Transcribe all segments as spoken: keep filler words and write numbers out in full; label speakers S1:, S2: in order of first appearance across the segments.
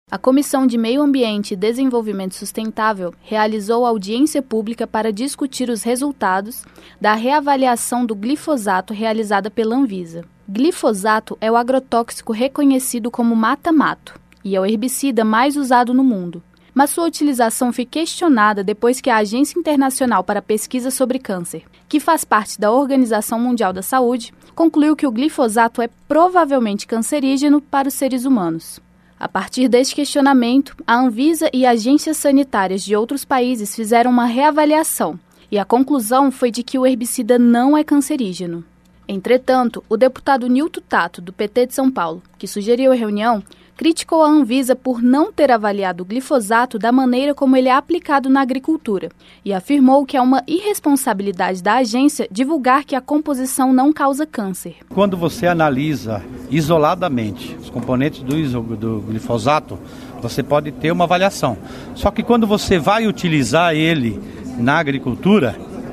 S1: A Comissão de Meio Ambiente e Desenvolvimento Sustentável realizou audiência pública para discutir os resultados da reavaliação do glifosato realizada pela Anvisa. Glifosato é o agrotóxico reconhecido como mata-mato e é o herbicida mais usado no mundo. Mas sua utilização foi questionada depois que a Agência Internacional para a Pesquisa sobre Câncer, que faz parte da Organização Mundial da Saúde, concluiu que o glifosato é provavelmente cancerígeno para os seres humanos. A partir deste questionamento, a Anvisa e agências sanitárias de outros países fizeram uma reavaliação, e a conclusão foi de que o herbicida não é cancerígeno. Entretanto, o deputado Nilton Tato, do P T de São Paulo, que sugeriu a reunião, criticou a Anvisa por não ter avaliado o glifosato da maneira como ele é aplicado na agricultura e afirmou que é uma irresponsabilidade da agência divulgar que a composição não causa câncer.
S2: Quando você analisa isoladamente os componentes do, iso, do glifosato, você pode ter uma avaliação. Só que quando você vai utilizar ele na agricultura,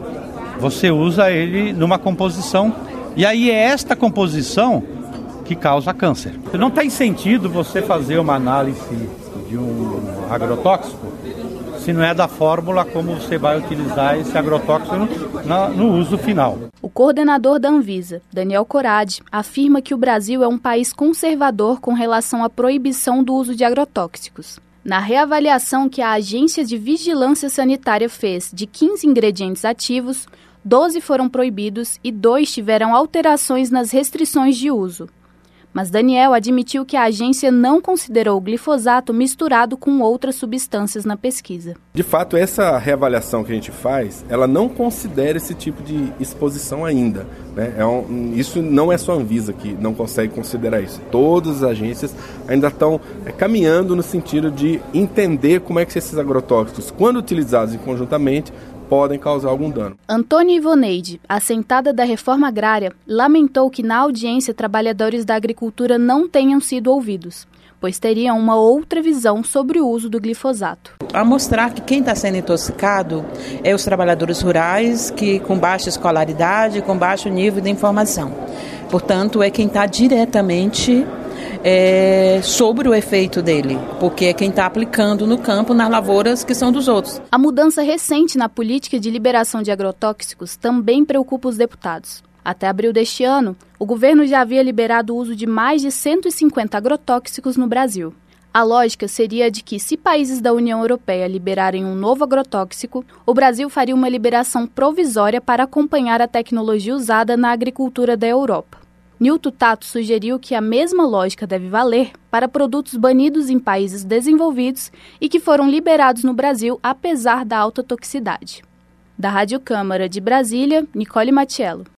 S2: você usa ele numa composição e aí é esta composição que causa câncer. Não tem sentido você fazer uma análise de um agrotóxico se não é da fórmula como você vai utilizar esse agrotóxico no, no, no uso final.
S1: O coordenador da Anvisa, Daniel Corradi, afirma que o Brasil é um país conservador com relação à proibição do uso de agrotóxicos. Na reavaliação que a Agência de Vigilância Sanitária fez de quinze ingredientes ativos, doze foram proibidos e dois tiveram alterações nas restrições de uso. Mas Daniel admitiu que a agência não considerou o glifosato misturado com outras substâncias na pesquisa.
S3: De fato, essa reavaliação que a gente faz, ela não considera esse tipo de exposição ainda. Né? É um, isso não é só a Anvisa que não consegue considerar isso. Todas as agências ainda estão é, caminhando no sentido de entender como é que esses agrotóxicos, quando utilizados conjuntamente, podem causar algum dano.
S1: Antônia Ivoneide, assentada da reforma agrária, lamentou que na audiência trabalhadores da agricultura não tenham sido ouvidos, pois teriam uma outra visão sobre o uso do glifosato.
S4: A mostrar que quem está sendo intoxicado é os trabalhadores rurais, que com baixa escolaridade, com baixo nível de informação. Portanto, é quem está diretamente É, sobre o efeito dele, porque é quem está aplicando no campo, nas lavouras que são dos outros.
S1: A mudança recente na política de liberação de agrotóxicos também preocupa os deputados. Até abril deste ano, o governo já havia liberado o uso de mais de cento e cinquenta agrotóxicos no Brasil. A lógica seria de que, se países da União Europeia liberarem um novo agrotóxico, o Brasil faria uma liberação provisória para acompanhar a tecnologia usada na agricultura da Europa. Nilton Tato sugeriu que a mesma lógica deve valer para produtos banidos em países desenvolvidos e que foram liberados no Brasil apesar da alta toxicidade. Da Rádio Câmara de Brasília, Nicole Matiello.